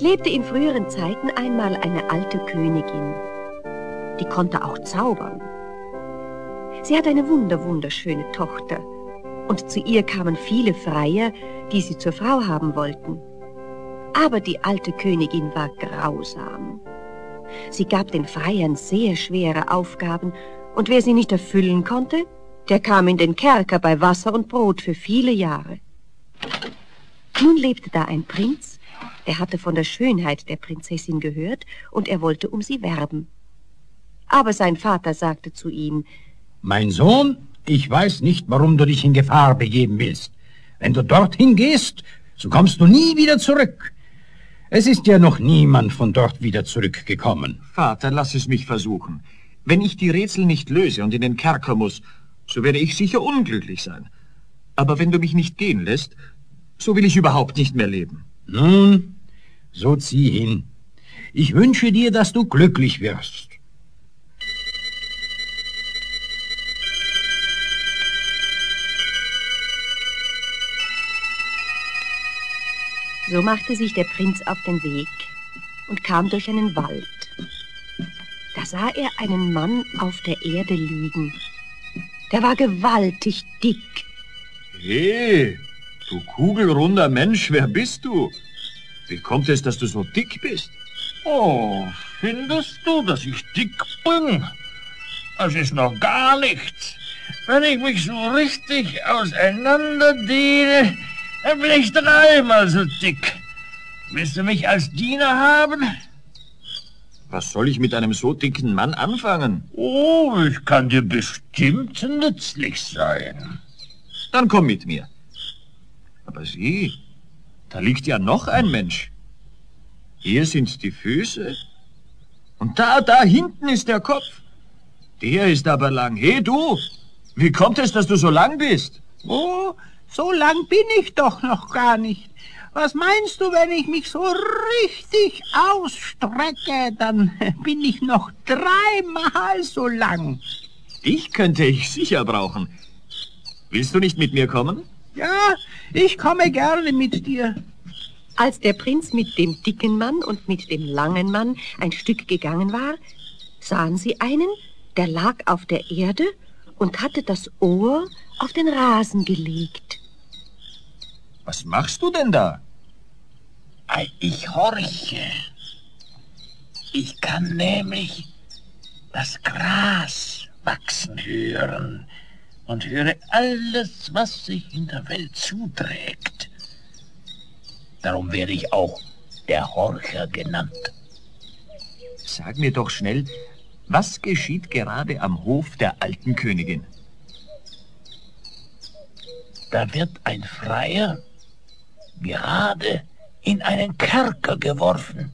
lebte in früheren Zeiten einmal eine alte Königin. Die konnte auch zaubern. Sie hatte eine wunderschöne Tochter. Und zu ihr kamen viele Freier, die sie zur Frau haben wollten. Aber die alte Königin war grausam. Sie gab den Freiern sehr schwere Aufgaben, und wer sie nicht erfüllen konnte, der kam in den Kerker bei Wasser und Brot für viele Jahre. Nun lebte da ein Prinz, der hatte von der Schönheit der Prinzessin gehört, und er wollte um sie werben. Aber sein Vater sagte zu ihm: Mein Sohn, ich weiß nicht, warum du dich in Gefahr begeben willst. Wenn du dorthin gehst, so kommst du nie wieder zurück. Es ist ja noch niemand von dort wieder zurückgekommen. Vater, lass es mich versuchen. Wenn ich die Rätsel nicht löse und in den Kerker muss, so werde ich sicher unglücklich sein. Aber wenn du mich nicht gehen lässt, so will ich überhaupt nicht mehr leben. Nun, so zieh hin. Ich wünsche dir, dass du glücklich wirst. So machte sich der Prinz auf den Weg und kam durch einen Wald. Da sah er einen Mann auf der Erde liegen. Der war gewaltig dick. Hey, du kugelrunder Mensch, wer bist du? Wie kommt es, dass du so dick bist? Oh, findest du, dass ich dick bin? Das ist noch gar nichts. Wenn ich mich so richtig auseinanderdehne, dann bin ich dreimal so dick. Willst du mich als Diener haben? Was soll ich mit einem so dicken Mann anfangen? Oh, ich kann dir bestimmt nützlich sein. Dann komm mit mir. Aber sieh, da liegt ja noch ein Mensch. Hier sind die Füße. Und da hinten ist der Kopf. Der ist aber lang. Hey, du, wie kommt es, dass du so lang bist? Oh, so lang bin ich doch noch gar nicht. Was meinst du, wenn ich mich so richtig ausstrecke, dann bin ich noch dreimal so lang. Dich könnte ich sicher brauchen. Willst du nicht mit mir kommen? Ja, ich komme gerne mit dir. Als der Prinz mit dem dicken Mann und mit dem langen Mann ein Stück gegangen war, sahen sie einen, der lag auf der Erde und hatte das Ohr auf den Rasen gelegt. Was machst du denn da? Ich horche. Ich kann nämlich das Gras wachsen hören und höre alles, was sich in der Welt zuträgt. Darum werde ich auch der Horcher genannt. Sag mir doch schnell, was geschieht gerade am Hof der alten Königin? Da wird ein Freier gerade in einen Kerker geworfen.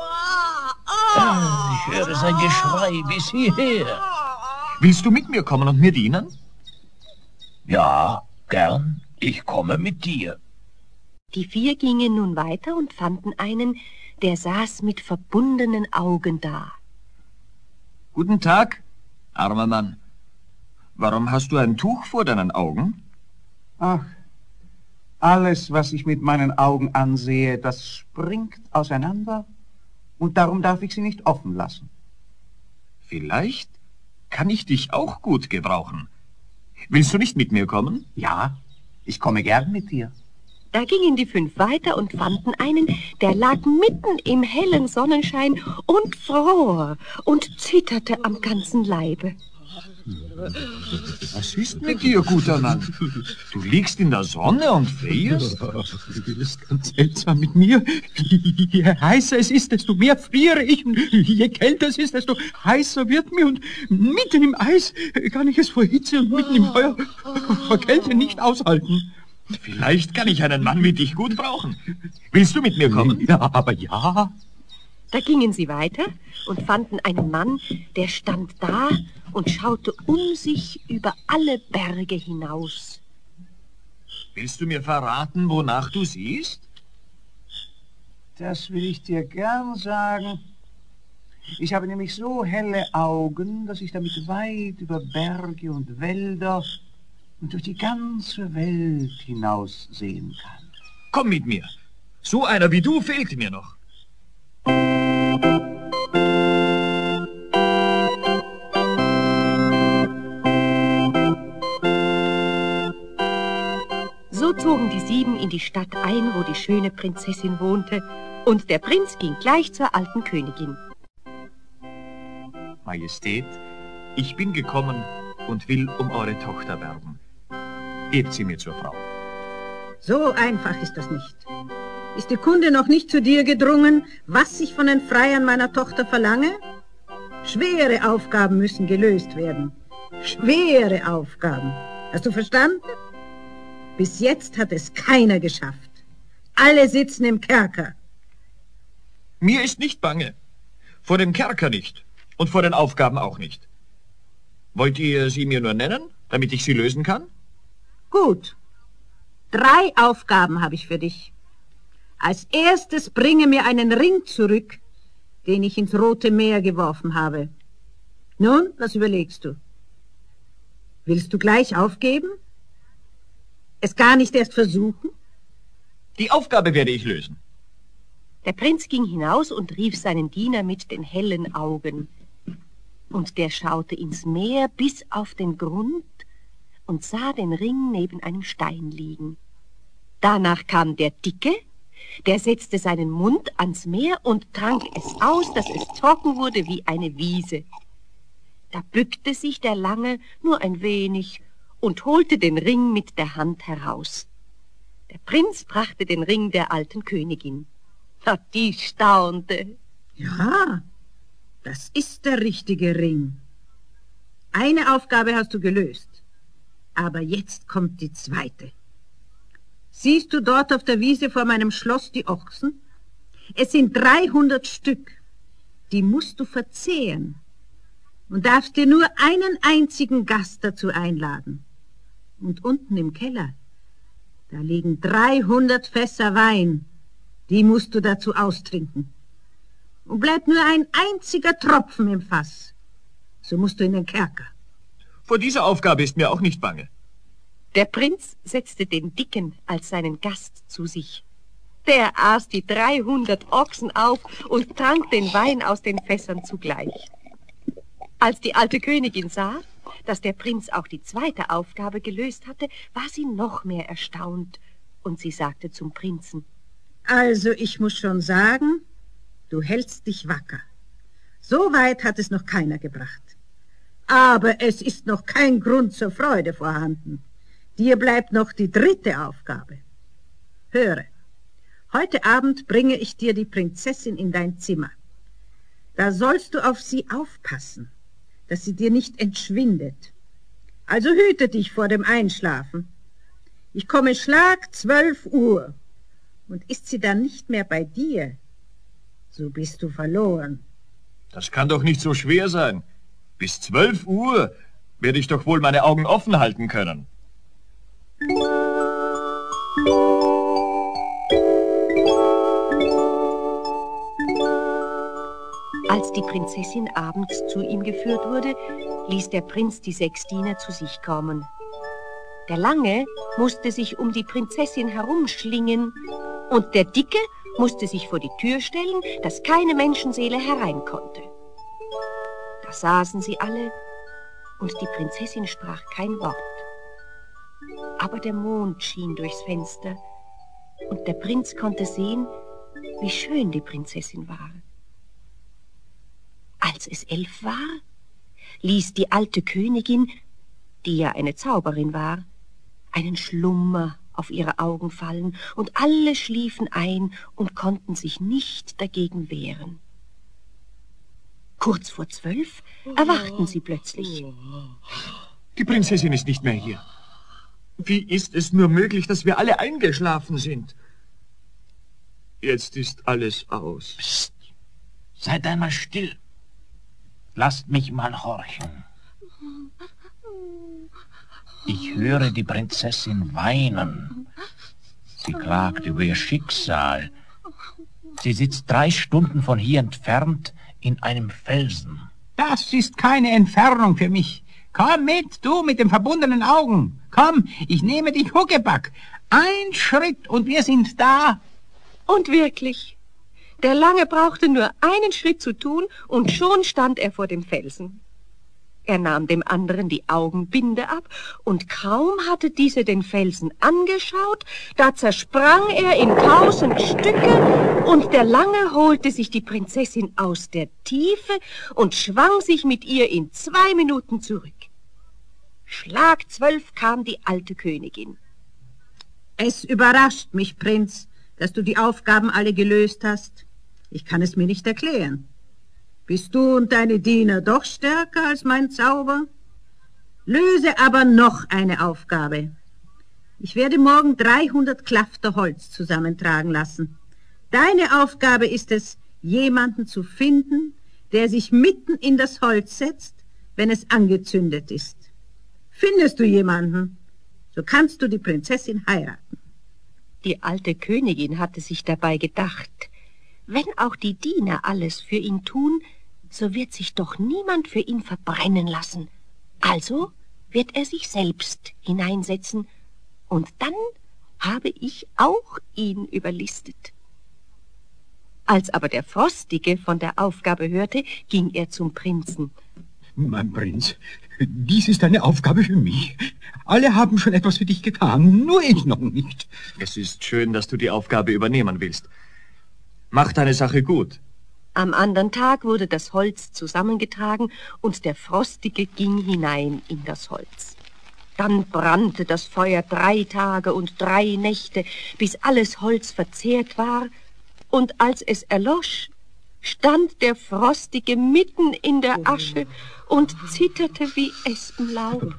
Ich höre sein Geschrei bis hierher. Willst du mit mir kommen und mir dienen? Ja, gern. Ich komme mit dir. Die vier gingen nun weiter und fanden einen, der saß mit verbundenen Augen da. Guten Tag, armer Mann. Warum hast du ein Tuch vor deinen Augen? Ach, alles, was ich mit meinen Augen ansehe, das springt auseinander und darum darf ich sie nicht offen lassen. Vielleicht kann ich dich auch gut gebrauchen. Willst du nicht mit mir kommen? Ja, ich komme gern mit dir. Da gingen die fünf weiter und fanden einen, der lag mitten im hellen Sonnenschein und fror und zitterte am ganzen Leibe. Was ist mit dir, guter Mann? Du liegst in der Sonne und frierst? Das ist ganz seltsam mit mir. Je heißer es ist, desto mehr friere ich. Je kälter es ist, desto heißer wird mir. Und mitten im Eis kann ich es vor Hitze und mitten im Feuer vor Kälte nicht aushalten. Vielleicht kann ich einen Mann wie dich gut brauchen. Willst du mit mir kommen? Ja, aber ja. Da gingen sie weiter und fanden einen Mann, der stand da und schaute um sich über alle Berge hinaus. Willst du mir verraten, wonach du siehst? Das will ich dir gern sagen. Ich habe nämlich so helle Augen, dass ich damit weit über Berge und Wälder und durch die ganze Welt hinaus sehen kann. Komm mit mir. So einer wie du fehlt mir noch. So zogen die 7 in die Stadt ein, wo die schöne Prinzessin wohnte, und der Prinz ging gleich zur alten Königin. Majestät, ich bin gekommen und will um eure Tochter werben. Gebt sie mir zur Frau. So einfach ist das nicht. Ist die Kunde noch nicht zu dir gedrungen, was ich von den Freiern meiner Tochter verlange? Schwere Aufgaben müssen gelöst werden. Schwere Aufgaben. Hast du verstanden? Bis jetzt hat es keiner geschafft. Alle sitzen im Kerker. Mir ist nicht bange. Vor dem Kerker nicht. Und vor den Aufgaben auch nicht. Wollt ihr sie mir nur nennen, damit ich sie lösen kann? Gut. 3 Aufgaben habe ich für dich. Als erstes bringe mir einen Ring zurück, den ich ins Rote Meer geworfen habe. Nun, was überlegst du? Willst du gleich aufgeben? Es gar nicht erst versuchen? Die Aufgabe werde ich lösen. Der Prinz ging hinaus und rief seinen Diener mit den hellen Augen. Und der schaute ins Meer bis auf den Grund und sah den Ring neben einem Stein liegen. Danach kam der Dicke, der setzte seinen Mund ans Meer und trank es aus, dass es trocken wurde wie eine Wiese. Da bückte sich der Lange nur ein wenig und holte den Ring mit der Hand heraus. Der Prinz brachte den Ring der alten Königin. Na, die staunte. Ja, das ist der richtige Ring. Eine Aufgabe hast du gelöst, aber jetzt kommt die zweite. Siehst du dort auf der Wiese vor meinem Schloss die Ochsen? Es sind 300 Stück. Die musst du verzehren und darfst dir nur einen einzigen Gast dazu einladen. Und unten im Keller, da liegen 300 Fässer Wein. Die musst du dazu austrinken. Und bleibt nur ein einziger Tropfen im Fass, so musst du in den Kerker. Vor dieser Aufgabe ist mir auch nicht bange. Der Prinz setzte den Dicken als seinen Gast zu sich. Der aß die 300 Ochsen auf und trank den Wein aus den Fässern zugleich. Als die alte Königin sah, dass der Prinz auch die zweite Aufgabe gelöst hatte, war sie noch mehr erstaunt, und sie sagte zum Prinzen: Also, ich muss schon sagen, du hältst dich wacker. So weit hat es noch keiner gebracht. Aber es ist noch kein Grund zur Freude vorhanden. Dir bleibt noch die dritte Aufgabe. Höre, heute Abend bringe ich dir die Prinzessin in dein Zimmer. Da sollst du auf sie aufpassen, dass sie dir nicht entschwindet. Also hüte dich vor dem Einschlafen. Ich komme Schlag 12 Uhr. Und ist sie dann nicht mehr bei dir, so bist du verloren. Das kann doch nicht so schwer sein. Bis 12 Uhr werde ich doch wohl meine Augen offen halten können. Als die Prinzessin abends zu ihm geführt wurde, ließ der Prinz die 6 Diener zu sich kommen. Der Lange musste sich um die Prinzessin herumschlingen und der Dicke musste sich vor die Tür stellen, dass keine Menschenseele herein konnte. Da saßen sie alle und die Prinzessin sprach kein Wort. Aber der Mond schien durchs Fenster und der Prinz konnte sehen, wie schön die Prinzessin war. Als es 11 war, ließ die alte Königin, die ja eine Zauberin war, einen Schlummer auf ihre Augen fallen, und alle schliefen ein und konnten sich nicht dagegen wehren. Kurz vor 12 erwachten sie plötzlich. Die Prinzessin ist nicht mehr hier. Wie ist es nur möglich, dass wir alle eingeschlafen sind? Jetzt ist alles aus. Psst, seid einmal still. Lasst mich mal horchen. Ich höre die Prinzessin weinen. Sie klagt über ihr Schicksal. Sie sitzt 3 Stunden von hier entfernt in einem Felsen. Das ist keine Entfernung für mich. Komm mit, du mit den verbundenen Augen. Komm, ich nehme dich Huckepack. Ein Schritt und wir sind da. Und wirklich, Der Lange brauchte nur einen Schritt zu tun, und schon stand er vor dem Felsen. Er nahm dem anderen die Augenbinde ab, und kaum hatte dieser den Felsen angeschaut, da zersprang er in 1000 Stücke, und der Lange holte sich die Prinzessin aus der Tiefe und schwang sich mit ihr in 2 Minuten zurück. Schlag 12 kam die alte Königin. Es überrascht mich, Prinz, dass du die Aufgaben alle gelöst hast. Ich kann es mir nicht erklären. Bist du und deine Diener doch stärker als mein Zauber? Löse aber noch eine Aufgabe. Ich werde morgen 300 Klafter Holz zusammentragen lassen. Deine Aufgabe ist es, jemanden zu finden, der sich mitten in das Holz setzt, wenn es angezündet ist. Findest du jemanden, so kannst du die Prinzessin heiraten. Die alte Königin hatte sich dabei gedacht, wenn auch die Diener alles für ihn tun, so wird sich doch niemand für ihn verbrennen lassen. Also wird er sich selbst hineinsetzen, und dann habe ich auch ihn überlistet. Als aber der Frostige von der Aufgabe hörte, ging er zum Prinzen. Mein Prinz, dies ist eine Aufgabe für mich. Alle haben schon etwas für dich getan, nur ich noch nicht. Es ist schön, dass du die Aufgabe übernehmen willst. Mach deine Sache gut. Am anderen Tag wurde das Holz zusammengetragen, und der Frostige ging hinein in das Holz. Dann brannte das Feuer 3 Tage und 3 Nächte, bis alles Holz verzehrt war, und als es erlosch, stand der Frostige mitten in der Asche und zitterte wie Espenlaub.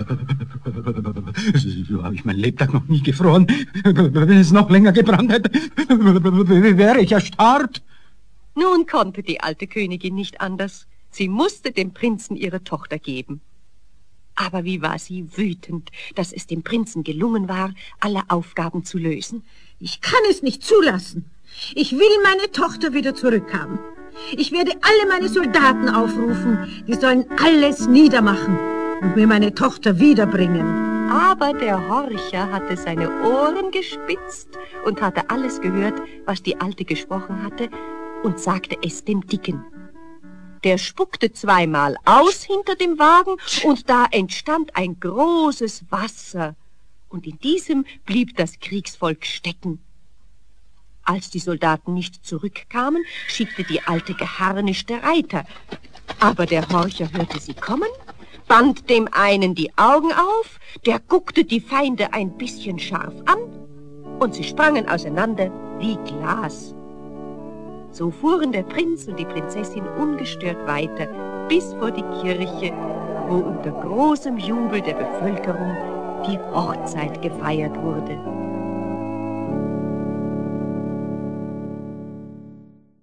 So habe ich mein Lebtag noch nie gefroren. Wenn es noch länger gebrannt hätte, wäre ich erstarrt. Nun konnte die alte Königin nicht anders. Sie musste dem Prinzen ihre Tochter geben. Aber wie war sie wütend, dass es dem Prinzen gelungen war, alle Aufgaben zu lösen. Ich kann es nicht zulassen. Ich will meine Tochter wieder zurückhaben. Ich werde alle meine Soldaten aufrufen. Die sollen alles niedermachen und mir meine Tochter wiederbringen. Aber der Horcher hatte seine Ohren gespitzt und hatte alles gehört, was die Alte gesprochen hatte, und sagte es dem Dicken. Der spuckte 2-mal aus hinter dem Wagen, und da entstand ein großes Wasser, und in diesem blieb das Kriegsvolk stecken. Als die Soldaten nicht zurückkamen, schickte die Alte geharnischte Reiter. Aber der Horcher hörte sie kommen, band dem einen die Augen auf, der guckte die Feinde ein bisschen scharf an, und sie sprangen auseinander wie Glas. So fuhren der Prinz und die Prinzessin ungestört weiter, bis vor die Kirche, wo unter großem Jubel der Bevölkerung die Hochzeit gefeiert wurde.